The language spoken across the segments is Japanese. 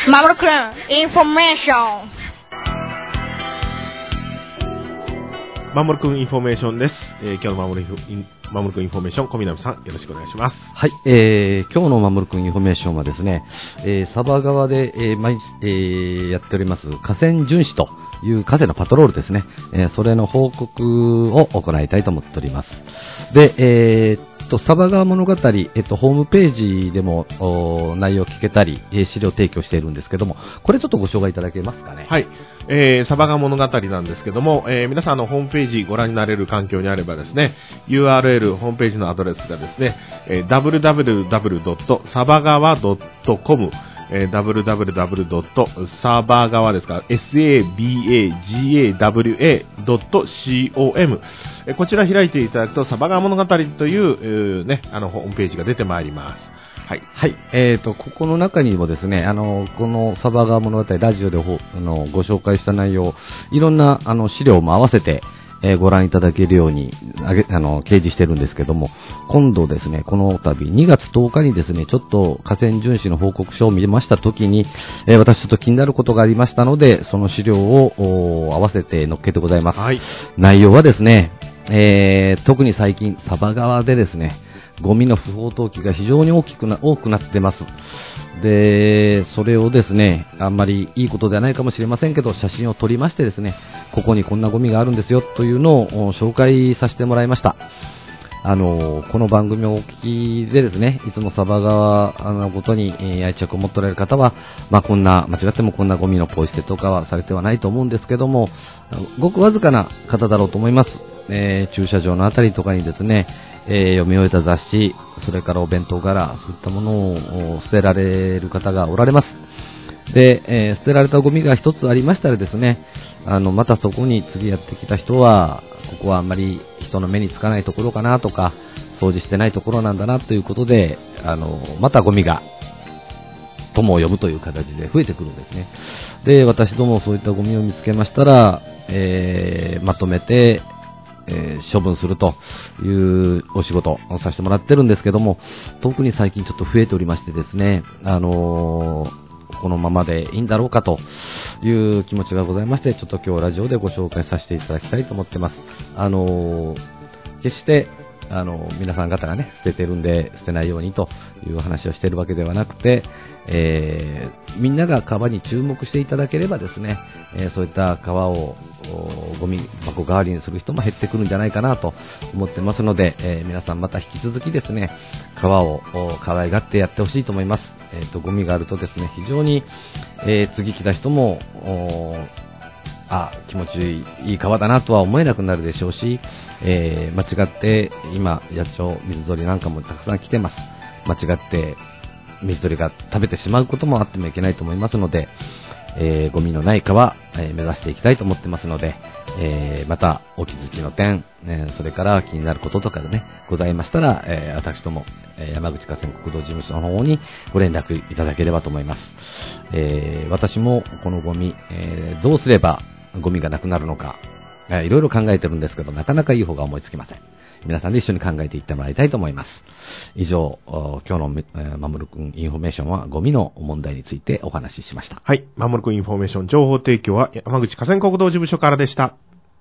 マモルくんインフォメーション。 マモルくんインフォメーションです。今日のマモルくんインフォメーション、小南さんよろしくお願いします。 はい、今日のマモルくんインフォメーションはですね、サバ川で、毎日、やっております河川巡視という河川のパトロールですね、それの報告を行いたいと思っております。で、サバ川物語、ホームページでも内容を聞けたり、資料提供しているんですけども、これちょっとご紹介いただけますかね。 はい、サバ川物語なんですけども、皆さんのホームページご覧になれる環境にあればですね、URL ホームページのアドレスがですね、www.sabagawa.com www.sabagawa ですか sabagawa.com こちら開いていただくとサバ川物語という、ね、ホームページが出てまいります。はい。 はい。ここの中にもですね、このサバ川物語ラジオでご紹介した内容、いろんな資料も合わせて、ご覧いただけるように掲示してるんですけども、今度ですね、この度2月10日にですね、ちょっと河川巡視の報告書を見ましたときに、私ちょっと気になることがありましたので、その資料を合わせて載っけてございます。はい、内容はですね、特に最近サバ川でですね、ゴミの不法投棄が非常に多くなってます。で、それをですね、あんまりいいことではないかもしれませんけど、写真を撮りましてですね、ここにこんなゴミがあるんですよというのを紹介させてもらいました。この番組をお聞きでですね、いつもサバ川のことに愛着を持っておられる方は、間違ってもこんなゴミのポイ捨てとかはされてはないと思うんですけども、ごくわずかな方だろうと思います。駐車場のあたりとかにですね、読み終えた雑誌、それからお弁当柄、そういったものを捨てられる方がおられます。で、捨てられたゴミが一つありましたらですね、またそこに次やってきた人は、ここはあんまり人の目につかないところかなとか、掃除してないところなんだなということで、またゴミが友を呼ぶという形で増えてくるんですね。で、私どもそういったゴミを見つけましたら、まとめて、処分するというお仕事をさせてもらってるんですけども、特に最近ちょっと増えておりましてですね、このままでいいんだろうかという気持ちがございまして、ちょっと今日ラジオでご紹介させていただきたいと思ってます。決して皆さん方がね、捨ててるんで捨てないようにという話をしているわけではなくて、みんなが川に注目していただければですね、そういった川をゴミ箱代わりにする人も減ってくるんじゃないかなと思ってますので、皆さんまた引き続きですね、川を可愛がってやってほしいと思います。ゴミがあるとですね、非常に、次来た人も気持ちいい川だなとは思えなくなるでしょうし、間違って今野鳥水鳥なんかもたくさん来てます。間違って水鳥が食べてしまうこともあってもいけないと思いますので、ゴミのない川、目指していきたいと思ってますので、またお気づきの点、それから気になることとかがねございましたら、私ども、山口河川国道事務所の方にご連絡いただければと思います。私もこのゴミ、どうすればゴミがなくなるのか、いろいろ考えてるんですけど、なかなかいい方が思いつきません。皆さんで一緒に考えていってもらいたいと思います。以上、今日のまもるくんインフォメーションはゴミの問題についてお話ししました。 はい、まもるくんインフォメーション情報提供は山口河川国道事務所からでした。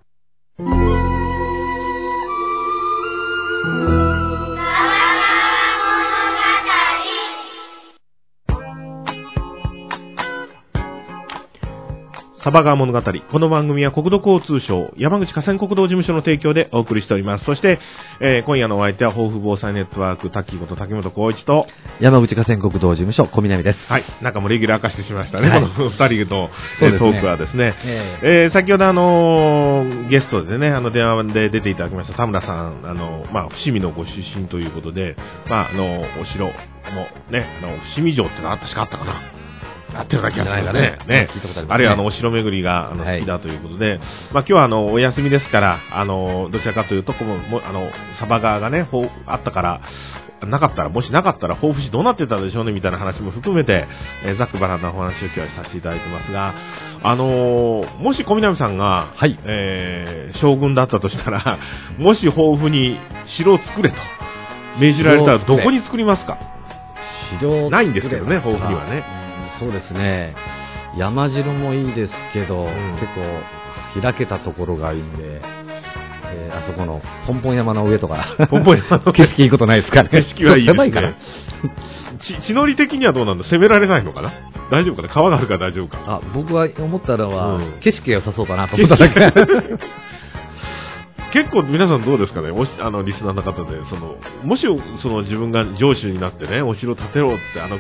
サバ川物語。この番組は国土交通省山口河川国道事務所の提供でお送りしております。そして、今夜のお相手は豊富防災ネットワーク滝本滝本光一と山口河川国道事務所小南です。 はい、中もレギュラー化してしまいましたね、はい、この二人の、トークはですね、先ほどゲストでね、電話で出ていただきました田村さん、伏見のご出身ということで、お城もね、伏見城ってのあったしかあったかな、やってるような気がするんですね。あるいはお城巡りが好きだということで、今日はお休みですから、どちらかというとサバ川がねあったからもしなかったら豊富市どうなってたでしょうねみたいな話も含めて、ざっくばらんなお話を今日はさせていただいてますが、もし小南さんが、将軍だったとしたら、もし豊富に城を作れと命じられたらどこに作りますか？ 城ないんですけどね、豊富にはね。 そうですね。山城もいいですけど、結構開けたところがいいんで、あそこのポンポン山の上とかポンポン山の景色いいことないですかね。 景色はいいですね。 狭いから地の利的にはどうなんだ、攻められないのかな、大丈夫かな、川があるから大丈夫か。 僕は思ったのは、景色が良さそうだなと思っただけ結構皆さんどうですかね、リスナーの方で、もし自分が城主になってね、お城を建てろって、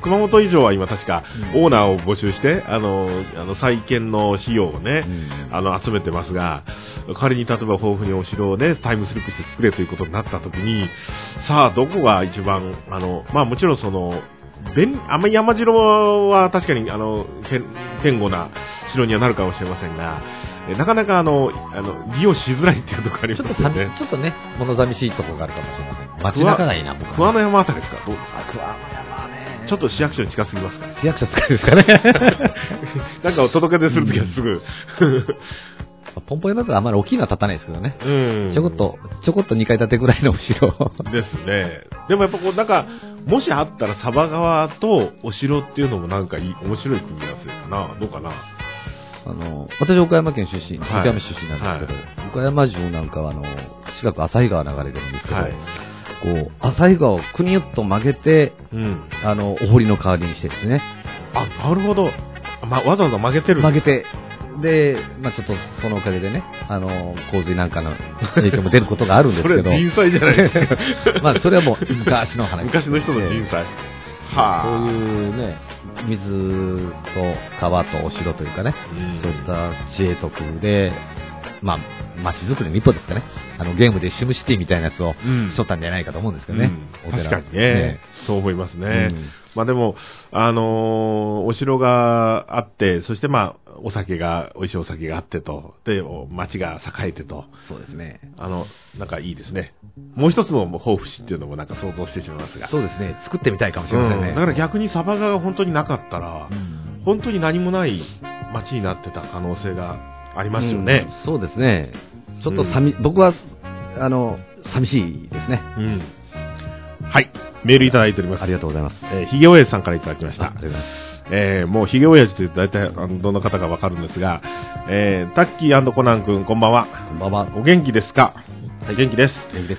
熊本以上は今確かオーナーを募集して、再建の費用をね、集めてますが、仮に例えば豊富にお城をね、タイムスリップして作れということになったときに、さあ、どこが一番、もちろんあんまり山城は確かに、堅固な城にはなるかもしれませんが、なかなか利用しづらいっていうところありますよね。 ちょっとね、物寂しいところがあるかもしれません。街中がいいな、僕は。 桑の山あたりですか、どうですか。 桑の山ね。 ちょっと市役所に近すぎますか。 市役所近いですかね。 なんかお届けでするときはすぐ。 ポンポン山だとあんまり大きいのは建たないですけどね。ちょこっと2階建てぐらいのお城ですね。でもやっぱもしあったらサバ川とお城っていうのもなんか面白い組み合わせかな、どうかな。 私岡山県出身、岡山出身なんですけど、岡山城なんかは近く旭川流れてるんですけど、旭川をくにゅっと曲げて、お堀の代わりにしてですね。 なるほど。わざわざ曲げてるんですか。 曲げて。で、ちょっとそのおかげでね、洪水なんかの影響も出ることがあるんですけど。 それ人災じゃないですか。 それはもう昔の話。 昔の人の人災。 そういうね、水と川とお城というかね、そういった知恵得で、街づくりの一歩ですかね。ゲームでシムシティみたいなやつをしとったんじゃないかと思うんですけどね。 確かにね。そう思いますね。でも、お城があって、そしてお酒が、美味しいお酒があってと、で、町が栄えてと。 そうですね。 なんかいいですね。もう一つの抱負詩っていうのもなんか想像してしまいますが。 そうですね。作ってみたいかもしれませんね。 だから逆にサバ川が本当になかったら、本当に何もない町になってた可能性がありますよね。 そうですね。ちょっと僕は、寂しいですね。 はい。メールいただいております。 ありがとうございます。 ひげおやじさんからいただきました。 ありがとうございます。 もうひげおやじというと大体どの方がわかるんですが、タッキー&コナン君こんばんは。 こんばんは。 お元気ですか。はい、元気です。 元気です。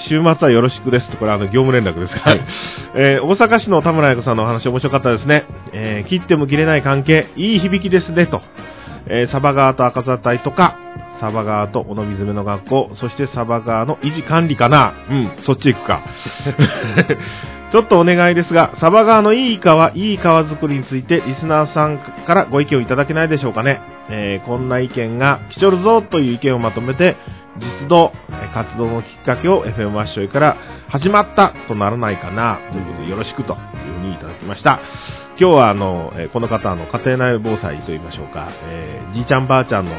週末はよろしくですと、これ業務連絡ですか。はい。大阪市の田村彩子さんのお話面白かったですね。切っても切れない関係、いい響きですねと。サバ川と赤座隊とか、サバ川と尾道詰めの学校、そしてサバ川の維持管理かな。そっち行くか。ちょっとお願いですが、サバ川のいい川作りについてリスナーさんからご意見をいただけないでしょうかね。こんな意見が来ちょるぞという意見をまとめて、実動、活動のきっかけを FM ワッショイから始まったとならないかなということでよろしくというふうにいただきました。今日はこの方家庭内防災といいましょうか、じいちゃんばあちゃんの、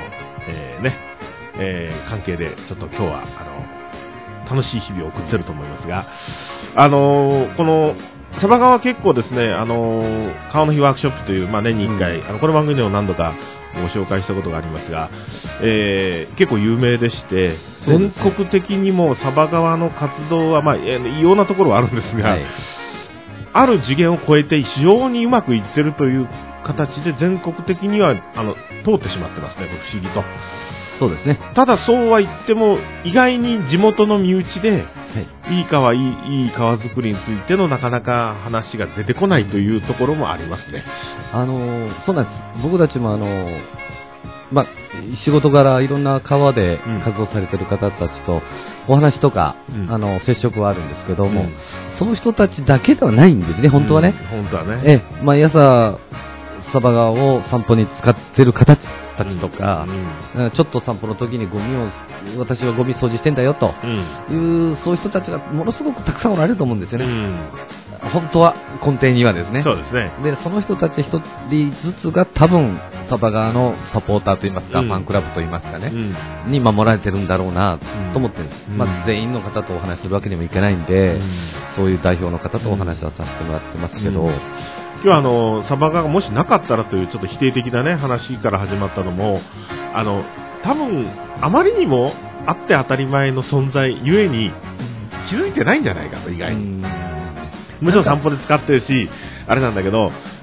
関係でちょっと今日は楽しい日々を送ってると思いますが、このサバ川は結構ですね、川の日ワークショップという、年に1回、この番組でも何度かご紹介したことがありますが、結構有名でして、全国的にもサバ川の活動は、異様なところはあるんですが、ある次元を超えて非常にうまくいってるという形で全国的には通ってしまってますね、不思議と。 そうですね。 ただそうは言っても意外に地元の身内で、いい川作りについてのなかなか話が出てこないというところもありますね。 そうなんです。僕たちも仕事柄いろんな川で活動されている方たちとお話とか、接触はあるんですけども、その人たちだけではないんですね、本当はね。 本当はね。 毎朝サバ川を散歩に使っている方たちとか、ちょっと散歩の時に私はゴミ掃除してんだよという、そういう人たちがものすごくたくさんおられると思うんですよね。本当は根底にはですね。 そうですね。 で、その人たち一人ずつが多分サバ川のサポーターといいますか、ファンクラブといいますかね、に守られてるんだろうなと思ってるんです。全員の方とお話しするわけにもいけないんで、そういう代表の方とお話はさせてもらってますけど。 今日はサバ川がもしなかったらというちょっと否定的なね話から始まったのも、多分あまりにもあって当たり前の存在ゆえに気づいてないんじゃないかと、意外に。もちろん散歩で使ってるしあれなんだけど、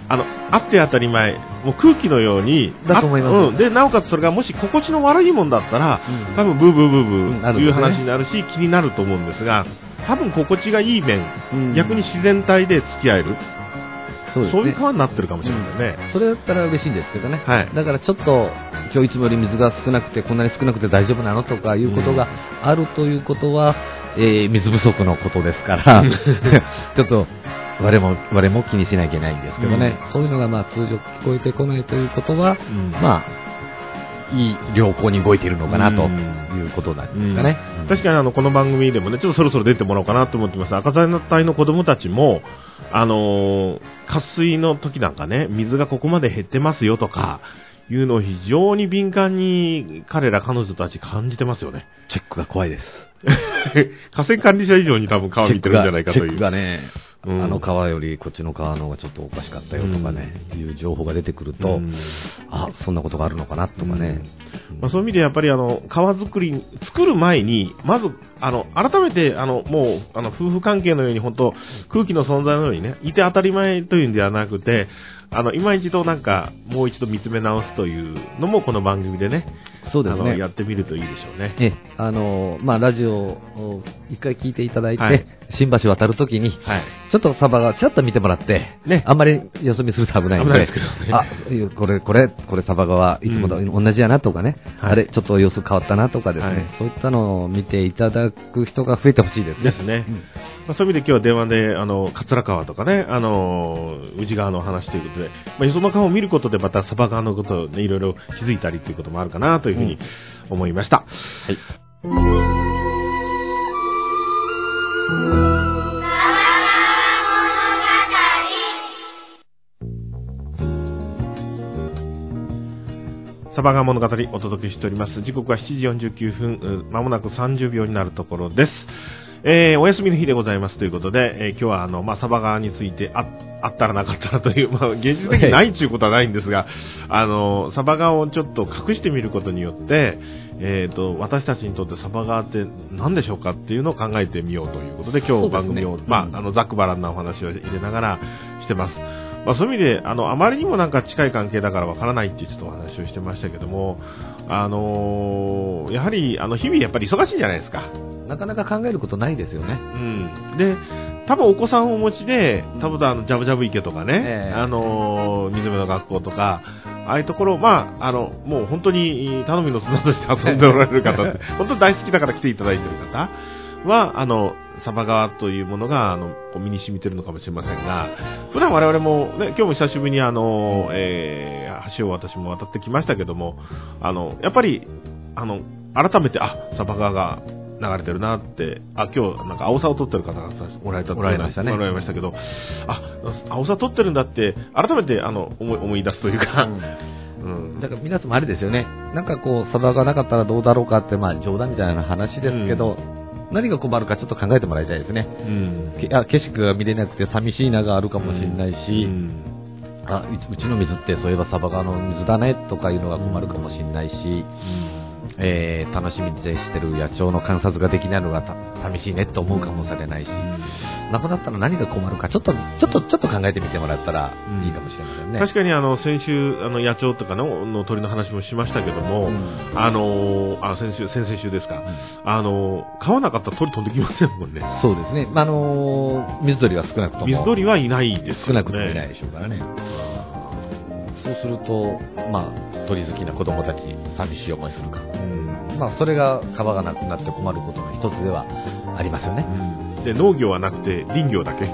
あって当たり前、もう空気のように、 だと思います。 で、なおかつそれがもし心地の悪いもんだったら、多分ブーブーブーブーという話になるし、気になると思うんですが、多分心地がいい面、逆に自然体で付き合える。そういう川になってるかもしれないね。 それだったら嬉しいんですけどね。 はい。 だからちょっと、今日いつもより水が少なくて、こんなに少なくて大丈夫なのとかいうことがあるということは、水不足のことですから、ちょっと、我も気にしなきゃいけないんですけどね。そういうのが通常聞こえてこないということは、いい良好に動いているのかなということなんですかね。 確かにこの番組でもね、ちょっとそろそろ出てもらおうかなと思ってます。赤座隊の子供たちも、渇水の時なんかね、水がここまで減ってますよとか、いうのを非常に敏感に彼ら彼女たち感じてますよね。 チェックが怖いです。 河川管理者以上に多分川見てるんじゃないかという。 チェックがね、あの川よりこっちの川の方がちょっとおかしかったよとかね、いう情報が出てくると、そんなことがあるのかなとかね。 そういう意味でやっぱり川作る前に、まず、改めて、もう、夫婦関係のように本当、空気の存在のようにね、いて当たり前というんではなくて、今一度もう一度見つめ直すというのもこの番組でね、 そうですね。 やってみるといいでしょうね。 ラジオを一回聞いていただいて、新橋渡るときに、ちょっとサバがちらっと見てもらって、あんまりよそ見すると危ないんで、 ですけどね。 これサバがはいつもと同じやなとかね、あれ、ちょっと様子変わったなとかですね、そういったのを見ていただく人が増えてほしいですね。 ですね。そういう意味で今日は電話で、桂川とかね、宇治川の話ということで、よその川を見ることでまたサバ川のことをね、いろいろ気づいたりということもあるかなというふうに思いました。はい。サバ川物語お届けしております。時刻は7時49分、まもなく30秒になるところです。お休みの日でございますということで、今日はサバ川についてあったらなかったらという、現実的にないということはないんですが、サバ川をちょっと隠してみることによって、私たちにとってサバ川って何でしょうかっていうのを考えてみようということで、今日番組を、ざっくばらんなお話を入れながらしてます。そういう意味で、あまりにも近い関係だからわからないってちょっとお話をしてましたけども、やはり、日々やっぱり忙しいじゃないですか。 なかなか考えることないですよね。 で、多分お子さんをお持ちで、多分ジャブジャブ池とかね、水辺の学校とか、ああいうところ、もう本当に頼みの綱として遊んでおられる方って、本当に大好きだから来ていただいている方は、サバ川というものが、身に染みてるのかもしれませんが、普段我々もね、今日も久しぶりに橋を私も渡ってきましたけども、やっぱり、改めて、サバ川が流れてるなって、今日青さを撮ってる方がおられましたね。おられましたけど、青さ撮ってるんだって、改めて、思い出すというか、 だから皆さんもあれですよね。サバがなかったらどうだろうかって、冗談みたいな話ですけど、何が困るかちょっと考えてもらいたいですね。景色が見れなくて寂しいながあるかもしれないし、うちの水ってそういえばサバ川の水だねとかいうのが困るかもしれないし、楽しみにしてる野鳥の観察ができないのが寂しいねと思うかもしれないし、なくなったら何が困るかちょっと考えてみてもらったらいいかもしれませんね。 確かに先週野鳥とかの鳥の話もしましたけども、先々週ですか、飼わなかったら鳥飛んできませんもんね。 そうですね。水鳥は少なくとも水鳥はいないですよね。 少なくともいないでしょうからね。そうすると鳥好きな子供たち寂しい思いするか、それが川がなくなって困ることの一つではありますよね。 で農業はなくて林業だけ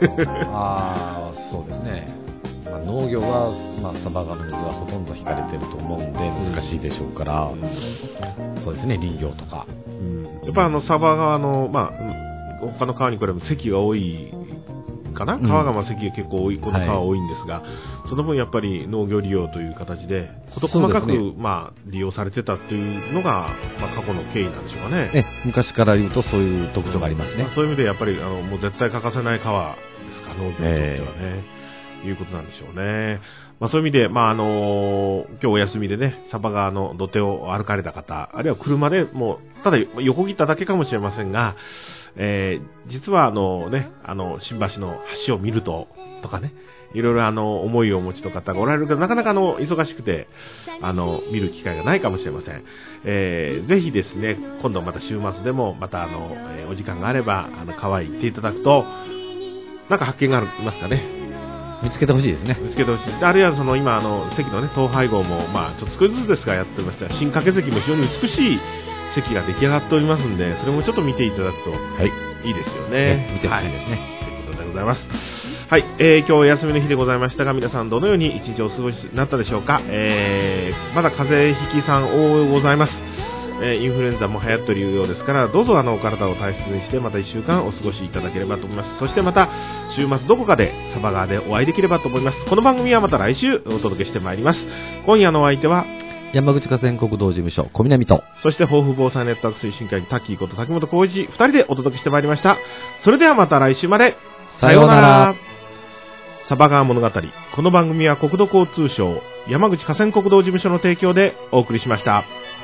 そうですね。農業は、サバ川の水はほとんど引かれてると思うんで難しいでしょうから、そうですね、林業とか、 やっぱサバ川の、他の川に比べて堰が多いかな、川が堰が結構多い、この川は多いんですが、その分やっぱり農業利用という形で事細かく、利用されてたっていうのが、過去の経緯なんでしょうかね。 昔から言うとそういう特徴がありますね。 そういう意味でやっぱりもう絶対欠かせない川ですか、農業にとってはね。いうことなんでしょうね。そういう意味で、今日お休みでね、サバ川の土手を歩かれた方、あるいは車でもうただ横切っただけかもしれませんが、実は新橋の橋を見るとかね、 いろいろ思いをお持ちの方がおられるけど、なかなか忙しくて、見る機会がないかもしれません。ぜひですね、今度また週末でも、またお時間があれば、川へ行っていただくと、なんか発見がありますかね。 見つけてほしいですね。 見つけてほしい。あるいは今席のね、統廃合も、ちょっと少しずつですがやっておりました。新掛関も非常に美しい席が出来上がっておりますんで、それもちょっと見ていただくといいですよね。 見てほしいですね。 ということでございます。はい、今日お休みの日でございましたが、皆さんどのように一日お過ごしになったでしょうか。まだ風邪ひきさん多ございます。インフルエンザも流行っているようですから、どうぞお体を大切にしてまた1週間お過ごしいただければと思います。そしてまた週末どこかでサバ川でお会いできればと思います。この番組はまた来週お届けしてまいります。今夜のお相手は山口河川国道事務所小南と、 そして豊富防災ネットワーク推進会議タッキーこと滝本浩一2人でお届けしてまいりました。それではまた来週まで。 さようなら。 サバ川物語。この番組は国土交通省山口河川国道事務所の提供でお送りしました。